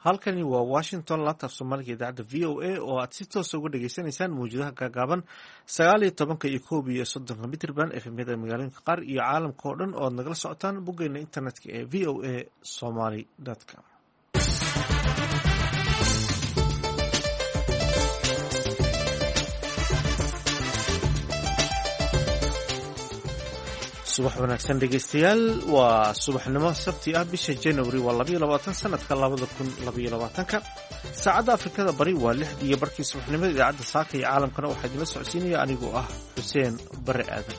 halkani waa washington laabtaaf soomaaliga idaacadda v o a oo aad si toosa uga dhagaysanaysaan mawjadaha gaagaaban 19 iyo 31 mitirban efmyada magaalooyinka qaar iyo caalamka oo dhan oo aad nagala socotaan boggeena internetka ee v o a somaly com. subax wanaagsan dhegeystayaal, waa subaxnimo sabti ah bisha January waa 22 sanadka 2022. saacadda Afrikada Bari waa 6 iyo barkii subaxnimo. idaacadda saaka iyo caalamkana waxaa idinla socodsiinaya anigoo ah Xuseen Bare Aadan.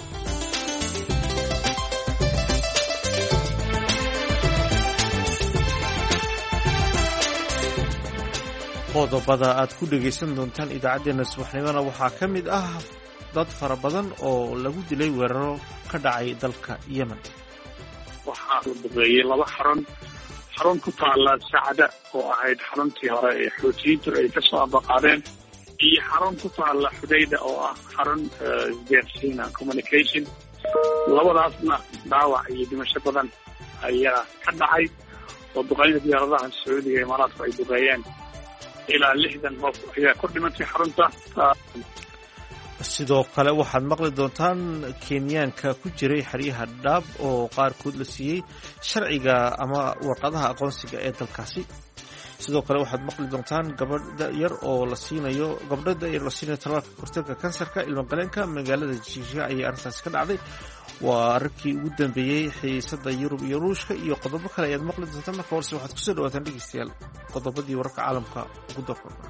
qodobada aad ku dhegeysan doontaan idaacadeena subaxnimona waxaa ka mid ah dad fara badan oo lagu dilay weeraro ka dhacay dalka Yemen. waxaa la duqeeyey 2 xarun ku taala Sacda oo ahayd xaruntii hore ee Xuutiyiintu ay ka soo abaqadeen, iyo xarun ku taala Xudayda oo ah xarun isgaarsiin communication. labadaasna dhaawac iyo dhimasho badan ayaa ka dhacay oo duqeynta diyaaradaha Sacuudiga iyo Imaaraadka ay duqeeyeen. ilaa 60 qof ayaa ku dhimatay xarunta. sidoo kale waxaad maqli doontaan Kenyaanka ku jiray xeryaha Dadaab oo qaarkood la siiyey sharciga ama warqadaha aqoonsiga ee dalkaasi. sidoo kale waxaad maqli doontaan gabadha yar oo la siinayo talaalka hortagga kansarka ilmo-galeenka magaalada Jigjiga ayaa arrintaasi ka dhacday. waa arrinkii ugu dambeeyey xiisada Yurub iyo Ruushka iyo qodobo kale ayaad maqli doontaan. marka horse waxaad kusoo dhawaataan dhegeystayaal qodobadii wararka caalamka ugu darkooda.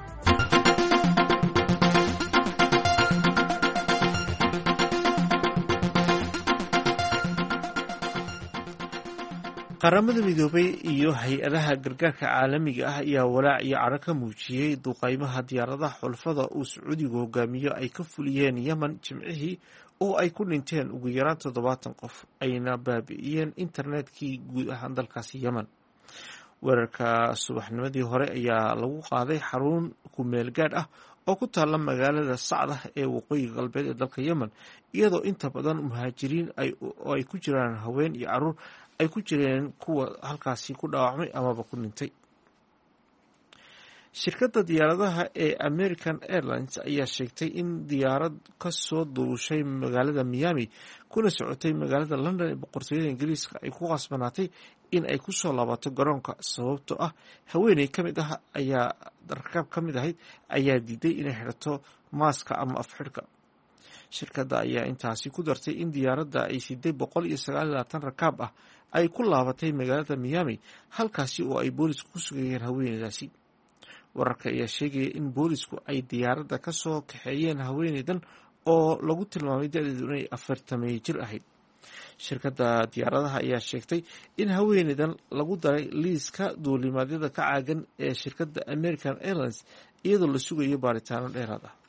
qaramada midoobay iyo hay-adaha gargaarka caalamiga ah ayaa walaac iyo cadho ka muujiyey duqaymaha diyaaradaha xulafada uu Sacuudigu hogaamiyo ay ka fuliyeen Yemen jimcihii oo ay ku dhinteen ugu yaraan 70 qof ayna baabi'iyeen internetkii guud ahaan dalkaasi Yemen. weerarka subaxnimadii hore ayaa lagu qaaday xarun ku meel gaadh ah oo ku taala magaalada Sacda ee waqooyiga galbeed ee dalka Yemen, iyadoo inta badan muhaajiriin ay ku jiraan haween iyo caruur ay ku jireen kuwa halkaasi ku dhaawacmay amaba ku dhintay. shirkadda diyaaradaha ee American Airlines ayaa sheegtay in diyaarad ka soo duushay magaalada Miami kuna socotay magaalada London ee boqortooyada Ingiriiska ay ku qasbanaatay in ay ku soo laabato garoonka sababtoo ah haweeney rakaab ka mid ahayd ayaa diiday inay xidhato maaska ama afxidhka. shirkadda ayaa intaasi ku dartay in diyaaradda ay siday 129 rakaab ah ay ku laabatay magaalada Miami, halkaasi oo ay boolisku ku sugayeen haweeneydaasi. wararka ayaa sheegaya in boolisku ay diyaaradda ka soo kaxeeyeen haweeneydan oo lagu tilmaamay da'deedu inay 40 jir ahayd. shirkadda diyaaradaha ayaa sheegtay in haweeneydan lagu daray liiska duulimaadyada ka caagan ee shirkadda American Airlines iyadoo la sugayo baaritaano dheeraad ah.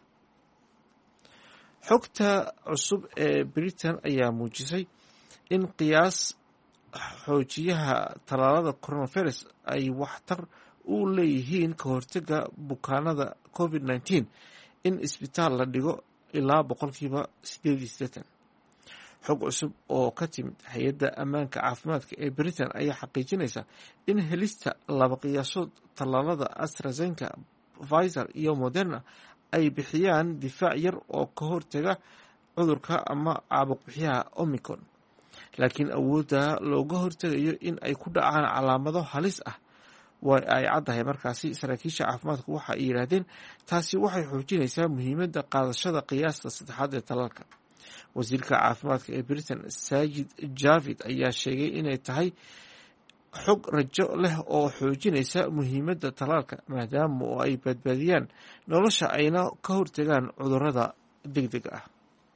xogta cusub ee Britain ayaa muujisay in qiyaas xoojiyaha tallaalada coronavirus ay waxtar u leeyihiin ka hortagga bukaanada COVID-19 in isbitaal la dhigo ilaa 88%. xog cusub oo ka timid hay-adda ammaanka caafimaadka ee Britain ayaa xaqiijinaysa in helista 2 qiyaasood tallaalada AstraZeneca, Pfizer iyo Moderna ay bixiyaan difaac yar oo ka hortaga cudurka ama caabuq-bixiyaha Omicron, laakiin awoodda looga hortagayo in ay ku dhacaan calaamado halis ah waa ay caddahay. markaasi saraakiisha caafimaadku waxa ay yiraahdeen taasi waxay xoojinaysaa muhiimadda qaadashada qiyaasta 3 ee tallaalka. wasiirka caafimaadka ee Britain Sajid Javid ayaa sheegay inay tahay xog rajo leh oo xoojinaysa muhiimadda tallaalka maadaama oo ay badbaadiyaan nolosha ayna ka hortagaan cudurrada degdega ah.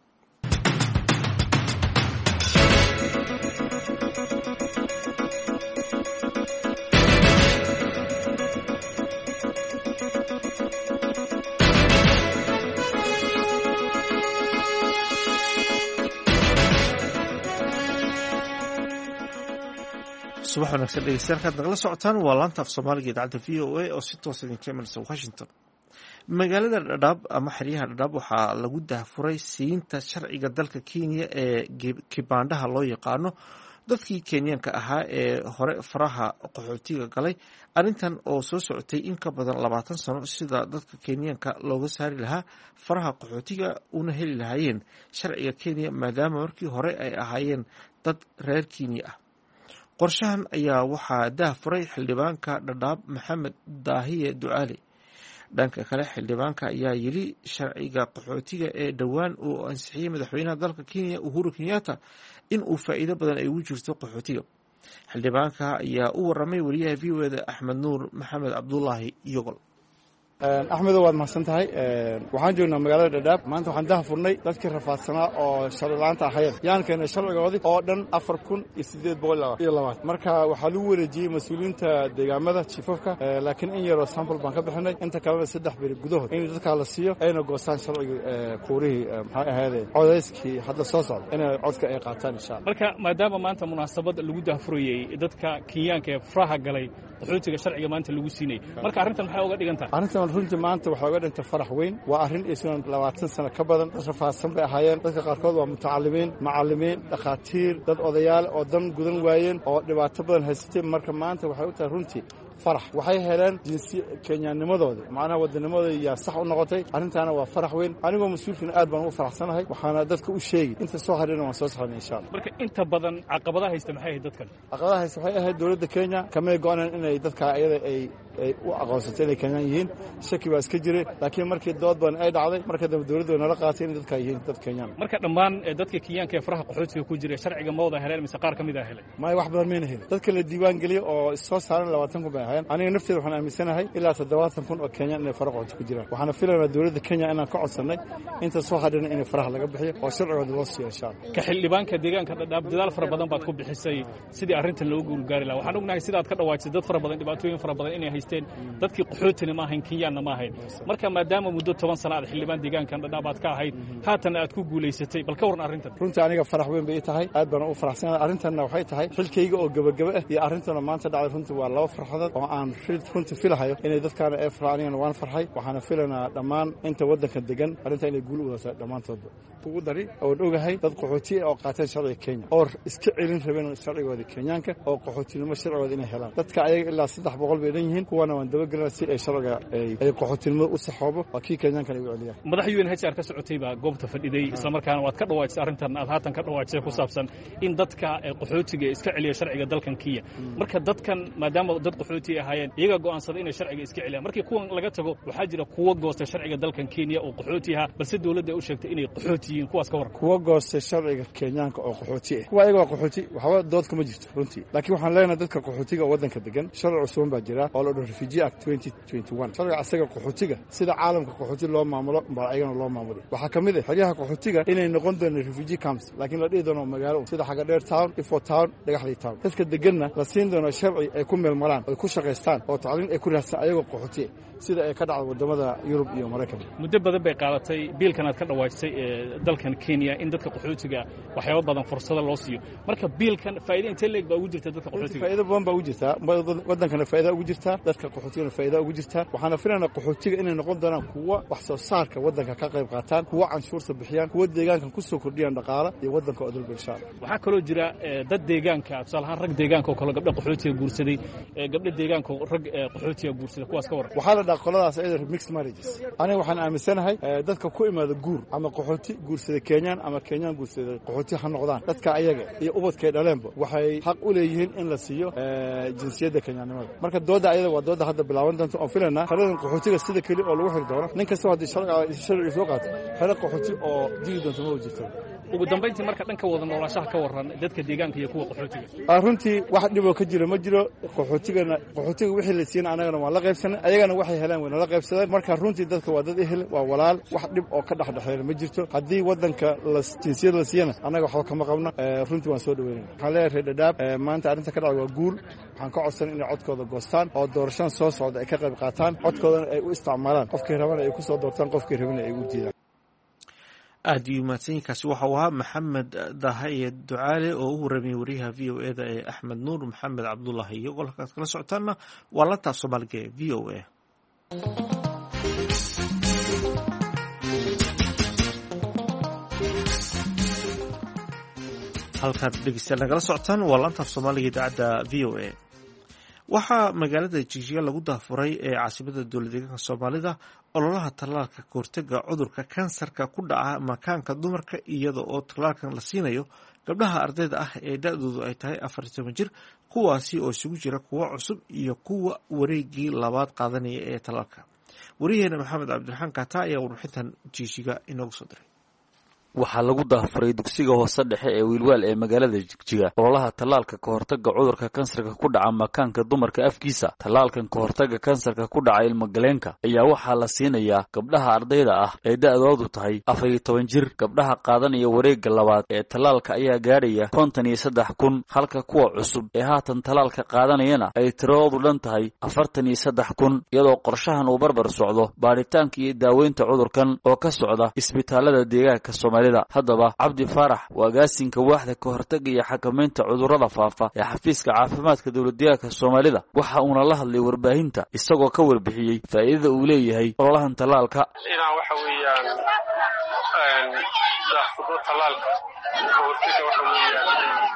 subax wanaagsan dhegeystayaal, kaad nagala socotaan waa laanta af Soomaaliga idaacadda v o a oo si toos idinka imanaysa Washington. magaalada Dadaab ama xeryaha Dadaab waxaa lagu daahfuray siinta sharciga dalka Kenya ee kibaandhaha loo yaqaano dadkii kenyaanka ahaa ee hore faraha qaxootiga galay, arrintan oo soo socotay in ka badan 20 sano, sida dadka kenyaanka looga saari lahaa faraha qaxootiga una heli lahaayeen sharciga Kenya maadaama markii hore ay ahaayeen dad reer Kenya ah. qorshahan ayaa waxaa daahfuray xildhibaanka Dhadhaab Maxamed Daahiye Ducaale. dhanka kale, xildhibaanka ayaa yiri sharciga qaxootiga ee dhowaan uu ansixiyay madaxweynaha dalka Kenya Uhuru Kenyatta in uu faa'iido badan ay ugu jirto qaxootiga. xildhibaanka ayaa u waramay wariyaha VOAda Axmed Nuur Maxamed Cabdullaahi Yogol. axmedo waad mahadsan tahay. waxaan joognaa magaalada Dhadhaab. maanta waxaan daahfurnay dadkii rafaadsanaa oo sharci la'aanta ahayd yaan keenay sharcigoodii oo dhan 4820. marka waxaa lagu wareejiyey mas-uuliyiinta deegaamada chiefafka, laakiin in yaroo sample baan ka bixinay, inta kalena 3 beri gudahood in dadkaa la siiyo ayna goostaan sharcigii kuurihii maxay ahaydee codayskii hadda soo socda inay codka ay qaataan insha Allah. marka maadaama maanta munaasabad lagu daahfurayey dadka Kenyaanka ee faraha galay qaxootiga sharciga maanta lagu siinay, marka arrintan maxay uga dhigan tahay? arrintan runtii maanta waxaa uga dhintay farax weyn. waa arrin aysan 20 sano ka badan dad rafaadsan bay ahaayeen. dadka qaarkood waa mutacalimiin, macallimiin, dhakhaatiir, dad odayaal oo dan gudan waayeen oo dhibaato badan haystay. marka maanta waxay u tahay runtii farax. waxay heleen jinsi kenyaanimadooda, macnaha wadanimadooda yaa sax u noqotay. arrintaana waa farax weyn. anigoo mas-uulkiina aad baan ugu faraxsanahay, waxaana dadka u sheegi inta soo hadhina waan soo saxnay insha Allah. marka inta badan caqabadaha haysta maxay ahayd dadkan? caqabadaha haysta waxay ahayd dowladda Kenya kamay go'aan inay dadka ayada ay u aqoonsatay inay Kenyaan yihiin. shaki baa iska jiray, laakiin markii dood badan ay dhacday, marka dambe dowladdu nala qaatay in dadka yihiin dad Kenyaan. marka dhammaan dadka Kenyaanka ee faraha qaxootiga ku jiray sharciga ma wada heleen mise qaar kamid ah helay? ma wax badan ma helin. dadka la diiwaan geliyay oo soo saaran 20 kun bay ahaayeen. aniga nafteeda waxaan aaminsanahay ilaa 70 kun oo Kenyaan inay faraha qaxootiga ku jiraan. waxaana filaynaa dowladda Kenya inaan ka codsanay inta soo hadhina in faraha laga bixiyo oo sharcigooda loo siiyo insha Allah. ka xildhibaanka deegaanka Dhadhaab dadaal fara badan baad ku bixisay sidii arrintan loogu guulgaari lahaa. waxaan ognahay sidaad ka dhawaajisay dad fara badan, dhibaatooyin fara badan inay haysteen dadkii qaxootiga ma ahayn, Kenyaanna ma ahayn. marka maadaama muddo 10 sano aad xildhibaan deegaankan Dhadhaab aad ka ahayd, haatan aad ku guuleysatay, bal ka waran arrintan? runtii aniga farax weyn bay tahay, aad baan u faraxsanahay. arrintanna waxay tahay xilkayga oo gabagaba ah iyo arrintana maanta dhacday. runtii waa laba farxadood oo aan runtii filahayo inay dadkaana ay farxaan. anigana waan farxay. waxaana filanaa dhammaan inta waddanka degan arrinta inay guul u wadataa dhammaantoodba. ugu dari oon ogahay dad qaxooti oo qaateen sharciga Kenya oo iska celin rabeen sharcigooda Kenyaanka oo qaxootinimo sharcigooda inay helaan. dadka ayaga ilaa 300 bay dhan yihiin. kuwana waan dabagelnaa si ay sharciga ay qaxootinimo u saxoobo waa kii Kenyaanka ay u celiyaan. madaxweyne UNHCR ka socotay baa goobta fadhiday, isla markaana waad ka dhawaajisay arrintan aad haatan ka dhawaajisay ku saabsan in dadka qaxootiga iska celiya sharciga dalkan Kenya. marka dadkan maadaama dad qaxooti ahaayeen, iyaga go'aansaday inay sharciga iska celiyaan. markii kuwan laga tago waxaa jira kuwa goostay sharciga dalkan Kenya oo qaxooti ah, balse dawladda u sheegtay inay qaxooti yihiin. kuwaas ka waran? kuwa goostay sharciga Kenyaanka oo qaxooti ah, kuwa ayaga waa qaxooti, waxba dood kuma jirto runtii. laakiin waxaan leenahay dadka qaxootiga oo waddanka degan sharci cusub baa jira oo la dhaho Refugee Act 2021. sharciga asaga qaxootiga sida caalamka qaxooti loo maamulo baa ayagana loo maamulo. waxaa ka mid ah xeryaha qaxootiga inay noqon doonaan refugee camps, laakiin la dhihi doono magaalo sida Xagadheer Town, Ifo Town, Dhagaxley Town. dadka deganna la siin doono sharci ay ku meel maraan oo ku shaqaystaan oo tacliin ay ku raadsan ayagoo qaxooti sida ay ka dhacdo wadamada Yurub iyo Mareykanka. muddo badan bay qaadatay biilkan aad ka dhawaajisay ee dalkan Kenya in dadka qaxootiga waxyaabo badan fursado loo siiyo. marka biilkan faa'iido intee leeg baa ugu jirta dadka qaxootiga? faa'iido badan baa ugu jirta. waddankana faa'iido ugu jirta, dadka qaxootiga faa'iido ugu jirta. waxaana filaynaa qaxootiga inay noqon doonaan kuwa wax soo saarka waddanka ka qayb qaataan, kuwa canshuurta bixiyaan, kuwa deegaanka ku soo kordhiyaan dhaqaale iyo waddanka oo dal bulshada. waxaa kaloo jira dad deegaanka, tusaale ahaan rag deegaanka oo kale gabdho qaxootiga guursaday, gabdho deegaanka oo rag qaxootiga guursaday, kuwaas ka waran? waxaa la dhahaa qoladaas ayada mixed marriages. aniga waxaan aaminsanahay dadka ku imaada guur ama qaxooti guursada Kenyaan ama Kenyaan guursada qaxooti ha noqdaan, dadka ayaga iyo ubadkay dhaleenba waxay xaq u leeyihiin in la siiyo jinsiyadda Kenyaanimada. marka dooda ayada waa dooda hadda bilaaban doonta oo filanaa xeradan qaxootiga sida kali oo lagu xiri doono. nin kasta haddii sharci soo qaato xero qaxooti oo digi doonto ma jirto. ugu dambeyntii marka dhanka wada noolaanshaha ka waran dadka deegaanka iyo kuwa qaxootiga? runtii wax dhib oo ka jira ma jiro. qaxootiga wixii la siiyay anagana waa la qaybsanay, ayagana waxay helaan way nala qaybsadeen. marka runtii dadka waa dad ehel, waa walaal, wax dhib oo ka dhexdhexeeya ma jirto. haddii waddanka jinsiyad la siiyana anaga waxba kama qabna. runtii waan soo dhaweynayna. waxaan leeyahay reer Dhadhaab maanta arrinta ka dhacday waa guul. waxaan ka codsan inay codkooda goostaan oo doorashadan soo socda ay ka qayb qaataan, codkoodana ay u isticmaalaan. qofkii rabana ay ku soo doortaan, qofkii rabana ay u diidaan. aad iyo mahadsanyiinkaasi waxa uu ahaa Maxamed Daahiye Ducaale oo u warramiyay wariyaha VOAda ee Axmed Nuur Maxamed Cabdullaahi. iyo golkaas kala socotaana waa la taab Soomaaliga ee VOA. halkaad dhegeystayaal nagala socotaan waa laanta af soomaaliga idaacadda v o a waxaa magaalada jigjiga lagu daafuray ee caasimada dowladdeegaanka soomaalida ololaha tallaalka kahortega cudurka kansarka ku dhaca makaanka dumarka iyada oo tallaalkan la siinayo gabdhaha ardayda ah ee da-doodu ay tahay 40 jir kuwaasi oo isugu jira kuwa cusub iyo kuwa wareegii labaad qaadanaya ee tallaalka wariyaheena maxamed cabdiraxmaan kaata ayaa warbixintan jigjiga inoogu soo diray waxaa lagu daafuray dugsiga hoose dhexe ee wiilwaal ee magaalada jigjiga ololaha tallaalka kahortaga cudurka kansarka ku dhaca makaanka dumarka afkiisa tallaalkan kahortaga kansarka ku dhaca ilmagaleenka ayaa waxaa la siinayaa gabdhaha ardayda ah ee da-doodu tahay 14 jir gabdhaha qaadanaya wareegga labaad ee tallaalka ayaa gaadhaya 53,000 halka kuwa cusub ee haatan tallaalka qaadanayana ay tiradoodu dhan tahay 43,000 iyadoo qorshahan uu barbar socdo baaritaanka iyo daaweynta cudurkan oo ka socda isbitaalada deegaanka Soomaaliya haddaba cabdi faarax waa agaasinka waaxda ka hortagga iyo xakamaynta cudurrada faafa ee xafiiska caafimaadka dowladdeegaanka Soomaalida waxa uuna la hadlay warbaahinta isagoo ka warbixiyey faa'iidada uu leeyahay ololahan tallaalka waxa weeyaan daahfurka tallaalka kahortagga waxa weeyaan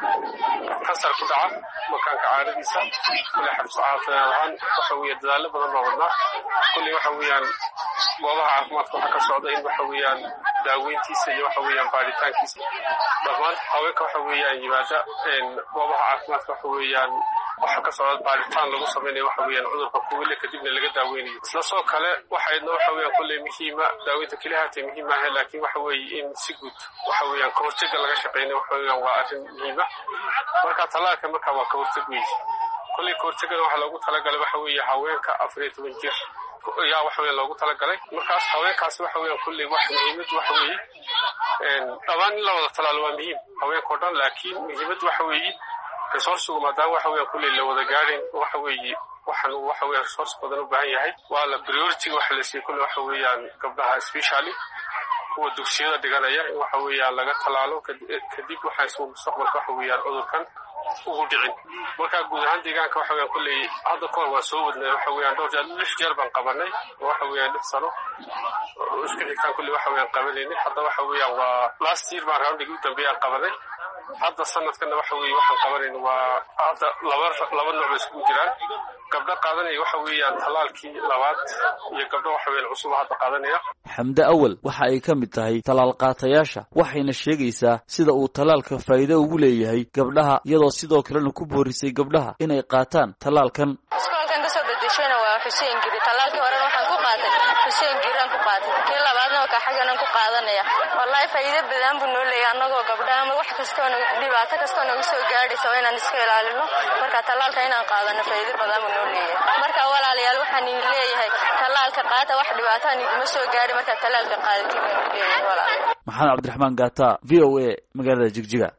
kansar ku dhaca makaanka caadadiisa kule xabso caafimaad ahaan waxa weeyaan dadaallo badan baa wadnaa kulli waxa weeyaan goobaha caafimaadka waxaa ka socda in waxa weeyaan daaweyntiisa iyo waxa weeyaan baaritaankiisa dhammaan haweenka waxa weeyaan yimaada goobaha caafimaadka waxa weeyaan waxa ka socda baaritaan lagu samaynayo waxa weeyaan cudurka kuwile kadibna laga daaweynayo isla soo kale waxayna waxa weeyaan kulle muhiima daaweynta keliya haatee muhiim ah laakiin waxa weeye in si guud waxa weeyaan kahortagga laga shaqeynayo waxa weeyaan waa arrin muhiim ah marka tallaalka marka waa kahortag weeye kulley kahortaggana waxaa loogu talagalay waxa weeye haweenka 14 jir yaa waxa weeyaan loogu talagalay markaas haweenkaasi waxa weeyaan kulley wax muhiimad waxa weeye dhammaan in la wada talaalo waa muhiim haweenka oo dhan laakiin muhiimad waxa weeye resourcegu maadaama waxa weeyaan kulley la wada gaadhin waxa weeye waxaan waxa weeyaan resource badan u baahan yahay waa la priority waxa la siiyey kulley waxa weeyaan gabdhaha especially kuwa dugsiyada dhiganaya in waxa weeyaan laga talaalo kadib waxaa isku mustaqbalka waxa weeyaan cudurkan ugu dhicin marka guud ahaan deegaanka waxa weeyaan kulley hadda kahor waa soo wadnay waxa weeyaan dhowr jeer baan qabanay waxa weeyaan 6 sano isku xigtaan kulley waxa weeyaan qabanaynay hadda waxa weeyaan waa last year baan roundigi u dambeeyaan qabanay hadda sanadkana waxa weeye waxaan qabanaynay waa hadda laba nooc isku jiraan gabdho qaadanaya waxa weeyaan tallaalkii labaad iyo gabdho waxa weeyaan cusub hadda qaadanaya xamda awal waxa ay ka mid tahay talaal qaatayaasha waxayna sheegaysaa sida uu talaalka faa'iido ugu leeyahay gabdhaha iyadoo sidoo kalena ku boorisay gabdhaha inay qaataan talaalkan iskoolkan ka soo bedeshayna waa Xuseen Giri talaalkii hore waxaan ku qaatay Xuseen Giri aan ku qaatay kii labaadna waa ka xagan aan ku qaadanaya wallahi faa'iido badan buu noo leeyahay anagoo gabdhaha ama wax kasta oo dhibaato kasta oo nagu soo gaadhayso inaan iska ilaalino marka talaalka inaan qaadano faa'iido badan buu noo leeyahay marka walaalayaal waxaan leeyahay talaalka qaata wax dhibaato aan idima soo gaadhin marka talaalka qaadati baan leeyahay walaalayaal maxamed cabdiraxmaan gaata VOA magaalada Jigjiga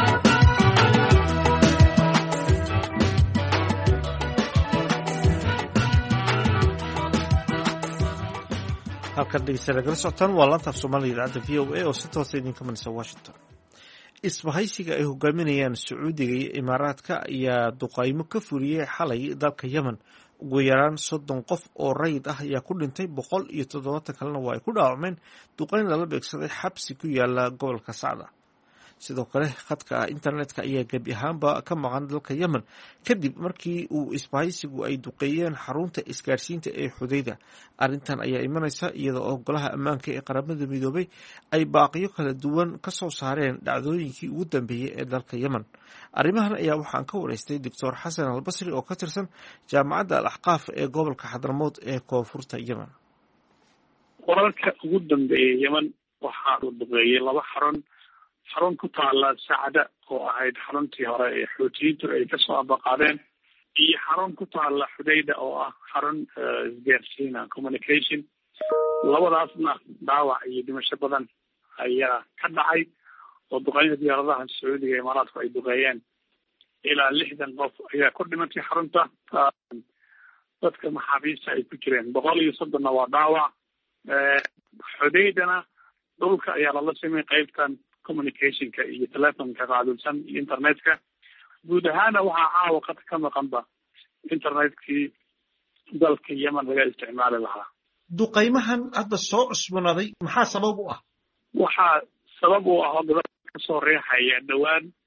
halkan dhegeystayaal nagala socotaan waa laanta af soomaaliga idaacadda v o a oo si toosa idinka manaysa Washington isbahaysiga ay hogaaminayaan Sacuudiga iyo Imaaraadka ayaa duqaymo ka fuliyay xalay dalka Yemen ugu yaraan 30 qof oo rayid ah ayaa ku dhintay 170 kalena waa ay ku dhaawacmeen duqayn lala beegsaday xabsi ku yaala gobolka Sacda sidoo kale khadka internetka ayaa gabi ahaanba ka maqan dalka Yemen kadib markii uu isbahaysigu ay duqeeyeen xarunta isgaarsiinta ee Xudayda arrintan ayaa imanaysa iyadoo golaha ammaanka ee qaramada midoobay ay baaqiyo kala duwan ka soo saareen dhacdooyinkii ugu dambeeyay ee dalka Yemen arrimahan ayaa waxaan ka wareystay Dr. Xasan Al-Basri oo ka tirsan jaamacadda Al-Ahqaaf ee gobolka Xadramowt ee koonfurta Yemen wararka ugu dambeeyay Yemen waxaa uu duqeeyay laba xarun ku taala Sacda oo ahayd xaruntii hore ee Xuutiyiintu ay ka soo abaqadeen iyo xarun ku taala Xudayda oo ah xarun isgaarsiin communication labadaasna dhaawac iyo dhimasho badan ayaa ka dhacay oo duqeynta diyaaradaha Sacuudiga iyo Imaaraadka ay duqeeyeen ilaa 60 qof ayaa ku dhimatay xarunta dadka maxaabiista ay ku jireen 130 waa dhaawac Xudaydana dhulka ayaa lala sameeyay qaybtan communicationka iyo telefonka qaadulsan iyo internetka guud ahaan waxaa caawa ka maqanba internetkii dalka Yemen laga isticmaali lahaa duqaymahan hadda soo cusbanaaday maxaa sabab u ah waxaa sabab u ah dad ka soo reexaya dhawaan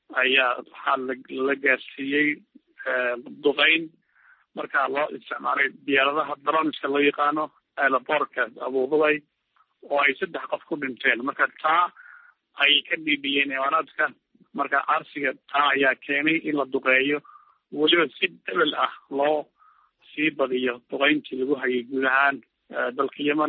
ayaa waxaa la gaarsiiyey duqeyn markaa loo isticmaalay diyaaradaha dronska loo yaqaano aerobortka abuudubay oo ay 3 qof ku dhinteen. marka taa ay ka dhiibiyeen imaaraadka. marka arsiga taa ayaa keenay in la duqeeyo weliba si debel ah loo sii badiyo duqeyntii lagu hayay guud ahaan dalka yemen,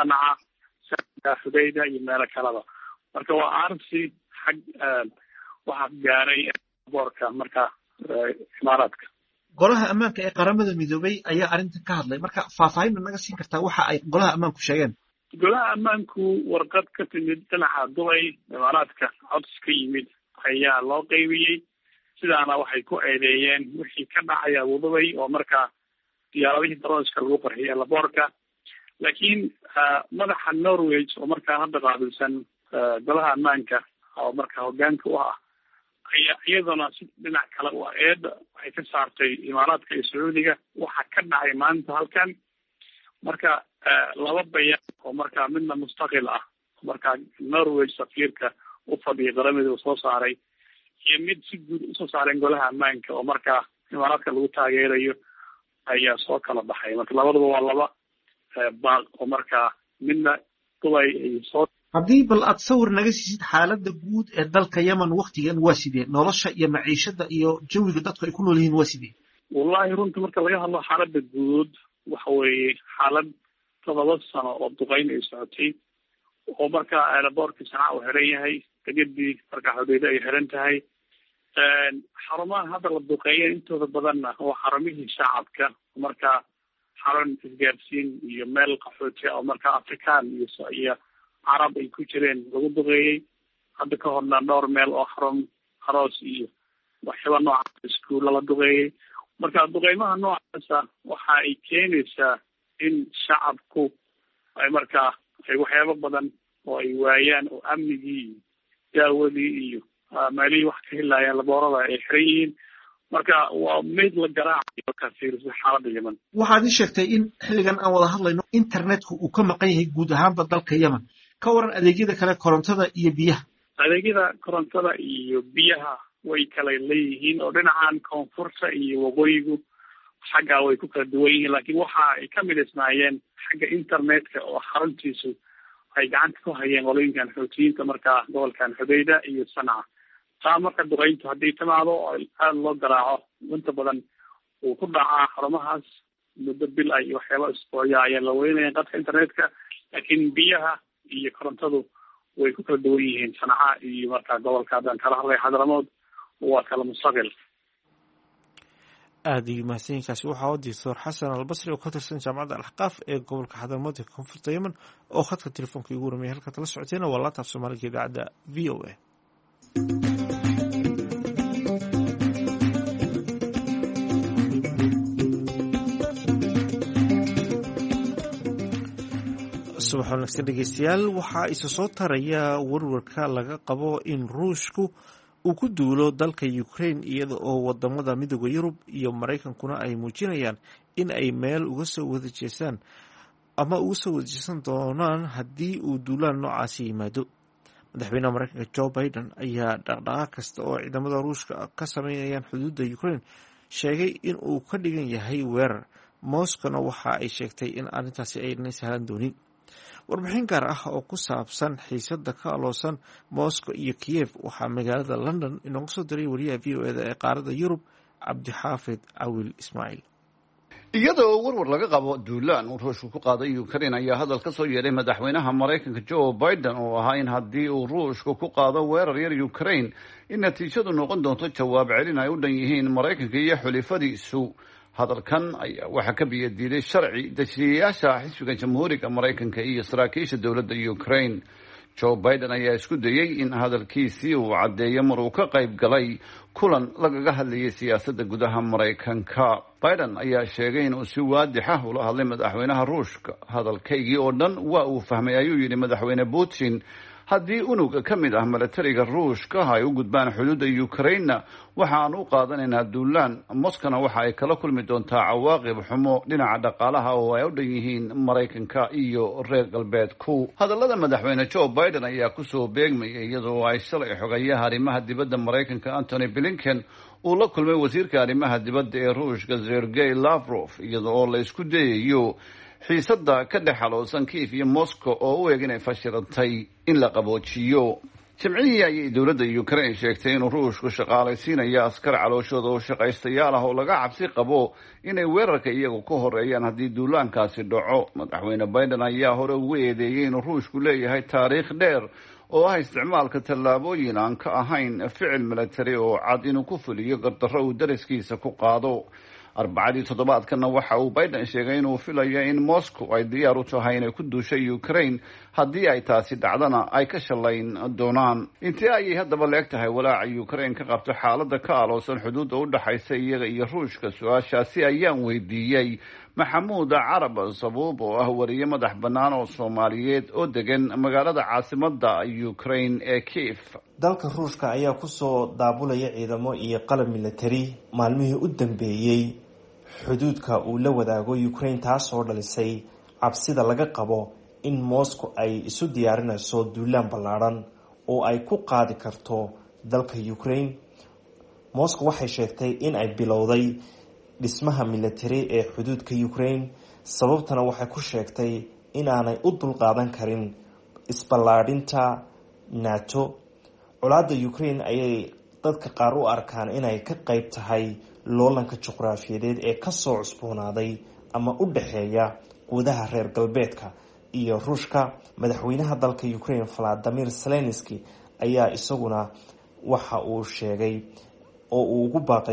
sanca, xudayda iyo meelo kaleba. marka waa arsi xag waxaa gaaray boorka marka imaaraadka. golaha ammaanka ee qaramada midoobay ayaa arrintan ka hadlay. marka faahfaahin naga siin kartaa waxa ay golaha ammaanku sheegeen? golaha ammaanku warqad ka timid dhinaca dubay imaaraadka cods ka yimid ayaa loo qaybiyey. sidaana waxay ku eedeeyeen wixii ka dhacaya abudubay oo markaa diyaaradihii dronska lagu qarxiyay laboorka. laakiin madaxa norway oo markaa hadda qaabilsan golaha ammaanka oo markaa hogaanka u ah ayaa iyaduna si dhinac kale u eeda waxay ka saartay imaaraadka iyo sacuudiga waxa ka dhacay maanta halkan. marka laba bayaan oo markaa midna mustaqil ah markaa norway safiirka u fadhiya qaramada soo saaray iyo mid si guud usoo saareen golaha ammaanka oo markaa imaaraadka lagu taageerayo ayaa soo kala baxay. marka labaduba waa laba baaq oo markaa midna dubay ay soo. haddii bal aad sawir naga siisid xaaladda guud ee dalka yemen waktigan waa sidee? nolosha iyo maciishada iyo jawiga dadku ay ku nool yihiin waa sidee? wallahi runtii marka laga hadlo xaaladda guud waxa weeye xaalad 7 sano oo duqeyn ay socotay oo markaa aerobortka sanca uu xiran yahay, degadii markaa xudayda ay xiran tahay. xarumaha hadda la duqeeyay intooda badanna waa xarumihii shacabka, markaa xarun isgaarsiin iyo meel qaxooti oo markaa afrikaan iyo carab ay ku jireen lagu duqeeyey. hadda ka horna dhowr meel oo xarun aroos iyo waxyaaba noocaas iskuulla la duqeeyey. marka duqeymaha noocaasa waxa ay keenaysaa in shacabku ay markaa ay waxyaabo badan oo ay waayaan oo amnigii iyo daawadii iyo meelihii wax ka helayaan laboorada ay xiran yihiin. marka waa mid la garaacayo ka fiirsa xaaladda yemen. waxaad ii sheegtay in xilligan aan wada hadlayno internetku uu ka maqan yahay guud ahaanba dalka yemen. ka waran adeegyada kale, korontada iyo biyaha? adeegyada korontada iyo biyaha way kala leeyihiin oo dhinacan koonfurta iyo waqooyigu xaggaa way ku kala duwan yihiin. laakiin waxa ay ka midaysnaayeen xagga internetka oo xaruntiisu ay gacanta ku hayeen qolooyinkan xoutiyiinta markaa gobolkan xudayda iyo sanca. taa marka duqeyntu haddii timaado oo aada loo garaaco inta badan uu ku dhacaa xarumahaas muddo bil iyo waxyaaba isbooya ayaa la weynaya qadka internetka. laakiin biyaha iyo korontadu way ku kala duwan yihiin. sanca iyo markaa gobolka haddaan kala hadlay xadramood waa kala mustaqil. aada iyo mahadsanyiinkaasi waxaa doctor xasan albasri oo ka tirsan jaamacadda alaxqaaf ee gobolka xadramood ee koonfurta yemen oo khadka telefoonka igu warmiyay. halkaad la socoteena waa laanta af soomaaliga idaacadda v o a. subax wanaagsan dhegeystayaal, waxaa isa soo taraya warwarka laga qabo in ruushku uu ku duulo dalka Ukraine iyada oo wadamada midooda Yurub iyo Mareykankuna ay muujinayaan in ay meel uga soo wada jeesaan doonaan haddii uu duulaan noocaasi yimaado. madaxweynaha Mareykanka Joe Biden ayaa dhaqdhaqaaq kasta oo ciidamada ruushka ka sameynayaan xuduudda Ukraine sheegay in uu ka dhigan yahay weerar. Moscowna waxa ay sheegtay in arrintaasi aynay sahlan doonin. warbixin gaar ah oo ku saabsan xiisada ka aloosan Moscow iyo Kiev waxaa magaalada London inooga soo diray wariyaha v o eda ee qaaradda Yurub Cabdixaafid Cawil Ismaaciil. iyadoo warwar laga qabo duulaan uu ruushku ku qaaday Ukraine ayaa hadal ka soo yeeray madaxweynaha Mareykanka Joe Biden oo ahaa in haddii uu ruushku ku qaado weerar yar Ukraine in natiijadu noqon doonto jawaab celin ay u dhan yihiin Mareykanka iyo xulafadiisu. hadalkan ayaa waxaa ka biyadiiday sharci dejiyayaasha xisbiga jamhuuriga Mareykanka iyo saraakiisha dowladda Ukraine. Joe Biden ayaa isku dayay in hadalkiisii uu caddeeyo mar uu ka qayb galay kulan lagaga hadlayay siyaasadda gudaha Mareykanka. Biden ayaa sheegay inuu si waadix ah ula hadlay madaxweynaha ruushka. hadalkaygii oo dhan waa uu fahmay ayuu yidhi madaxweyne Putin. haddii unug ka mid ah milatariga ruushka ay u gudbaan xuduudda ukrainena waxaan u qaadanaynaa duulaan moskana waxa ay kala kulmi doontaa cawaaqib xumo dhinaca dhaqaalaha oo ay u dhan yihiin maraykanka iyo reer galbeedku. hadallada madaxweyne Joe Biden ayaa kusoo beegmayay iyadoo ay shalay xogayaha arrimaha dibadda maraykanka Antony Blinken uu la kulmay wasiirka arrimaha dibadda ee ruushka Sergey Lavrov iyada oo la isku dayayo xiisada ka dhex xaloosan Kiev iyo Moscow oo u eg inay fashilantay in la qaboojiyo. jimcihii ayay dowladda Ukraine sheegtay inuu ruushku shaqaalaysiinayo askar calooshooda oo shaqaystayaal ah oo laga cabsi qabo inay weerarka iyagu ka horeeyaan haddii duulaankaasi dhaco. madaxweyne Biden ayaa hore ugu eedeeyay inuu ruushku leeyahay taariikh dheer oo ah isticmaalka tallaabooyin aan ka ahayn ficil military oo cad inuu ku fuliyo gardarro uu dariskiisa ku qaado. arbacadii toddobaadkana waxa uu Biden sheegay inuu filayo in Moscow ay diyaar u tahay inay ku duushay Ukraine haddii ay taasi dhacdana ay ka shalayn doonaan. intii ayay haddaba leegtahay walaaca Ukraine ka qabto xaaladda ka aloosan xuduudda u dhaxaysa iyaga iyo ruushka. su-aashaasi ayaan weydiiyey maxamuud carab sabuub oo ah wariye madax bannaan oo Soomaaliyeed oo degan magaalada caasimadda Ukraine ee Kiev. dalka ruushka ayaa kusoo daabulaya ciidamo iyo qalab military maalmihii u dambeeyey xuduudka uu la wadaago Ukraine, taasoo dhalisay cabsida laga qabo in Moscow ay isu diyaarinayso duulaan ballaaran oo ay ku qaadi karto dalka Ukraine. Moscow waxay sheegtay in ay bilowday dhismaha military ee xuduudka Ukraine, sababtana waxay ku sheegtay inaanay u dulqaadan karin isballaadhinta NATO. colaadda Ukraine ayay dadka qaar u arkaan inay ka qayb tahay loolanka juqraafiyadeed ee kasoo cusboonaaday ama u dhexeeya gudaha reer galbeedka iyo ruushka. madaxweynaha dalka Ukraine Volodymyr Zelensky ayaa isaguna waxa uu sheegay oo uu ugu baaqay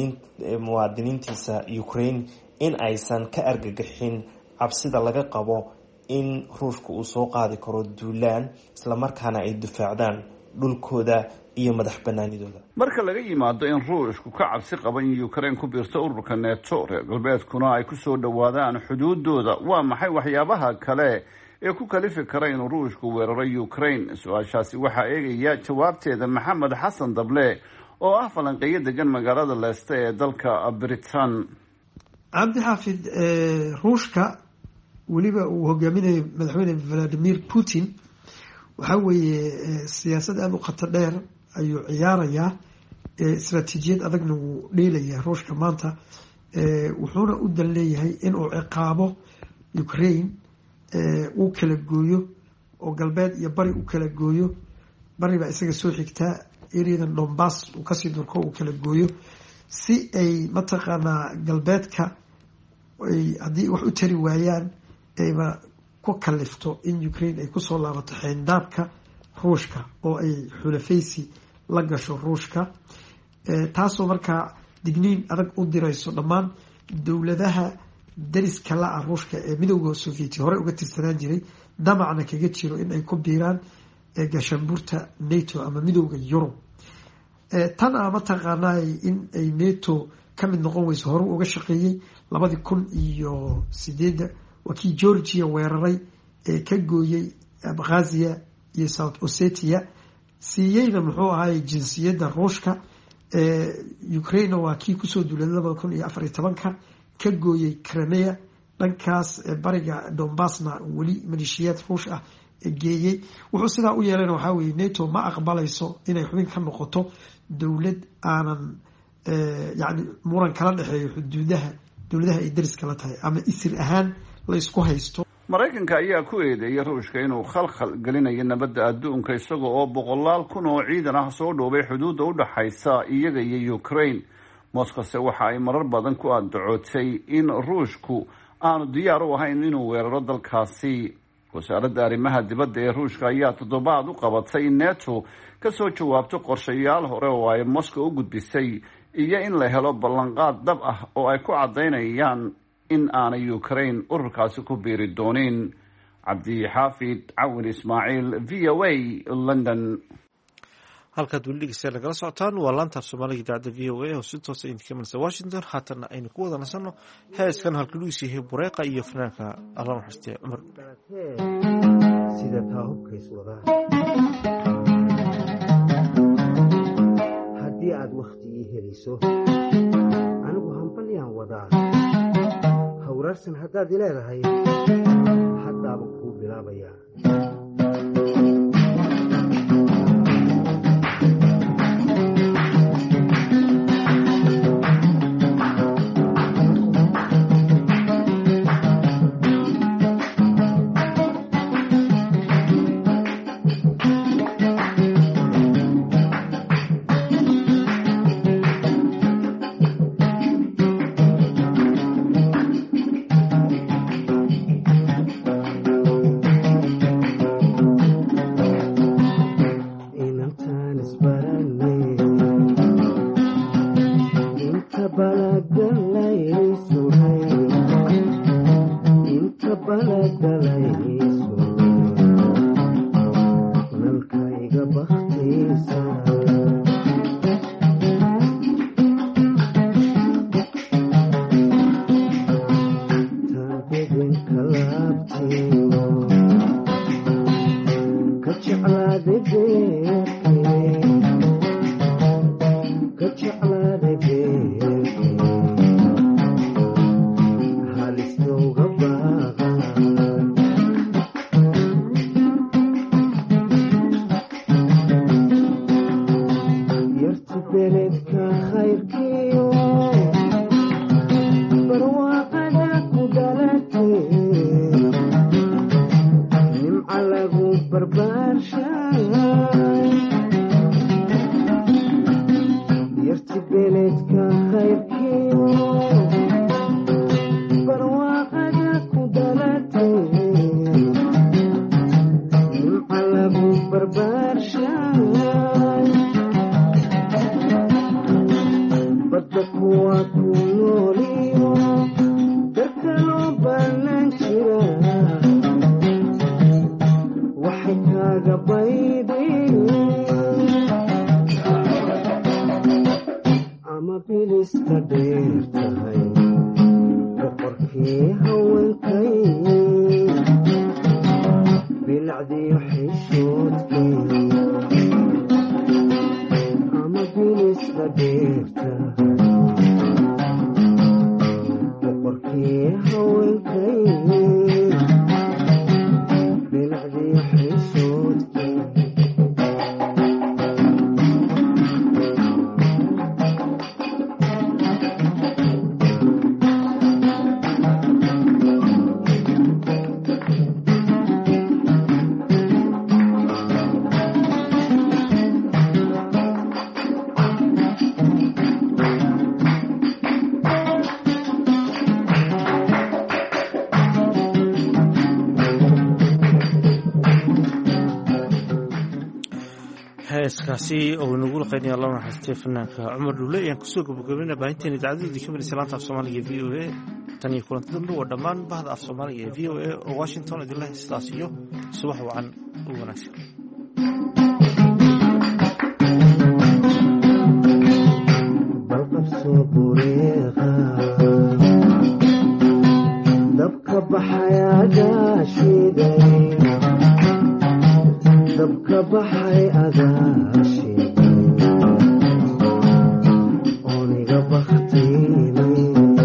muwaadiniintiisa Ukraine in aysan ka argagixin cabsida laga qabo in ruushku uu soo qaadi karo duulaan, isla markaana ay difaacdaan dhulkooda iyo madax banaanidooda. marka laga yimaado in ruushku ka cabsi qaba in Ukraine ku biirto ururka NATO, reer galbeedkuna ay ku soo dhawaadaan xuduudooda, waa maxay waxyaabaha kale ee ku kalifi kara inuu ruushku weeraro Ukraine? su-aashaasi waxaa eegaya jawaabteeda maxamed xasan dable oo ah falanqeeyo degan magaalada Leicester ee dalka Britain. cabdi xaafid, ruushka weliba uu hogaaminayo madaxweyne Vladimir Putin waxa weeye siyaasad aad u khatar dheer ayuu ciyaarayaa, istaraatiijiyad adagna wuu dheelayaa ruushka maanta. wuxuuna u dan leeyahay inuu ciqaabo Ukraine, uu kala gooyo oo galbeed iyo bari u kala gooyo. bari baa isaga soo xigtaa eriyadan Donbass uu kasii durko uu kala gooyo si ay mataqaanaa galbeedka haddii wax u tari waayaan ayba ku kalifto in Ukraine ay kusoo laabato xeyndaabka ruushka oo ay xulafaysi la gasho ruushka. taasoo markaa digniin adag u dirayso dhammaan dowladaha dariska la-ah ruushka ee midowda Sovieti hore uga tirsanaan jiray, damacna kaga jiro in ay ku biiraan gashaanbuurta NATO ama midowda Yurub. tan a mataqaanaa in ay NATO ka mid noqon weyso hore uga shaqeeyey 2008 waa kii Georgia weeraray ee ka gooyey Abkhazia iyo South Ossetia, siiyeyna muxuu ahaay jinsiyadda ruushka. Ukraine waa kii kusoo duulay 2014 ka gooyey Crimea, dhankaas bariga Donbassna weli maleeshiyaad ruush ah geeyey. wuxuu sidaa u yeelayna waxaa weeye NATO ma aqbalayso inay xubin ka noqoto dowlad aanan yani muran kala dhexeeyo xuduudaha dowladaha ay dariska la tahay ama isir ahaan la isku haysto. maraykanka ayaa ku eedeeyay ruushka inuu khalkhal gelinayo nabadda adduunka isaga oo 100,000 oo ciidan ah soo dhoobay xuduudda u dhaxaysa iyaga iyo Ukraine. Moskowse waxa ay marar badan ku andacootay in ruushku aanu diyaar u ahayn inuu weeraro dalkaasi. wasaaradda arrimaha dibadda ee ruushka ayaa toddobaad u qabatay in NATO ka soo jawaabto qorshayaal hore oo ay Moscow u gudbisay iyo in la helo ballanqaad dhab ah oo ay ku cadaynayaan in aanay Ukraine ururkaasi ku biiri doonin. cabdi xaafid cawin ismaaciil, VOA, London. halkaad weli dhegeystayaal nagala socotaan waa laantaaf Soomaaliga idaacadda VOA oo si toosa idinka imanaysa Washington. haatana aynu ku wada nasanno heeskan halka luis yahay bureeqa iyo fanaanka Allah naxariisto Cumar. sida taa hubkays wadaan haddii aad wakhtigii helayso anigu hambalyaan wadaa hawraarsan haddaad ileedahay haddaaba kuu bilaabayaa heeskaasi oo nagu laqeynaya allah naxariistay fanaanka cumar dhuule ayaan kusoo gabagabayna baahinteena idaacaddeedii ka midaysa laanta af soomaaliga v o a tan iyo kulanti dambe waa dhammaan bahda af soomaaliga ee v o a oo washington idinleh sidaas iyo subax wacan u wanaagsan balqabsoo bureeqa dabka baxayaa gaashiday dabka baxay agaashiday ooniga baktiinay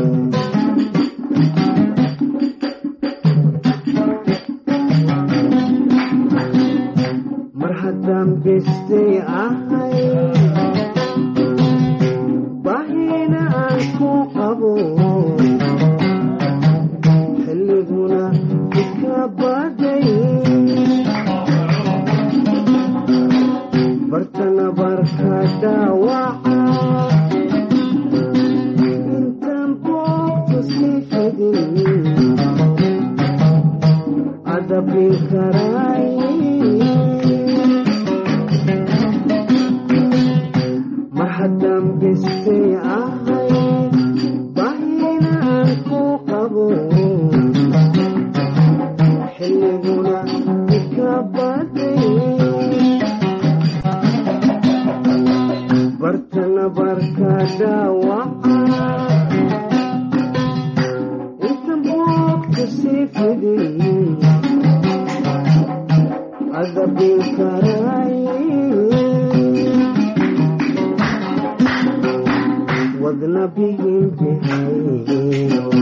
mar haddaan bestay ahay bahina aan ku qabo xilliguna ika baday bartana barka dhaawaca intaan boogta sii fadin adabin karaay mar haddaan bestay ahay bahina aan ku qabo xilliguna ika baday bartana barka dhaawaca intan boogta sii fidin بكراي وذنبي بهاي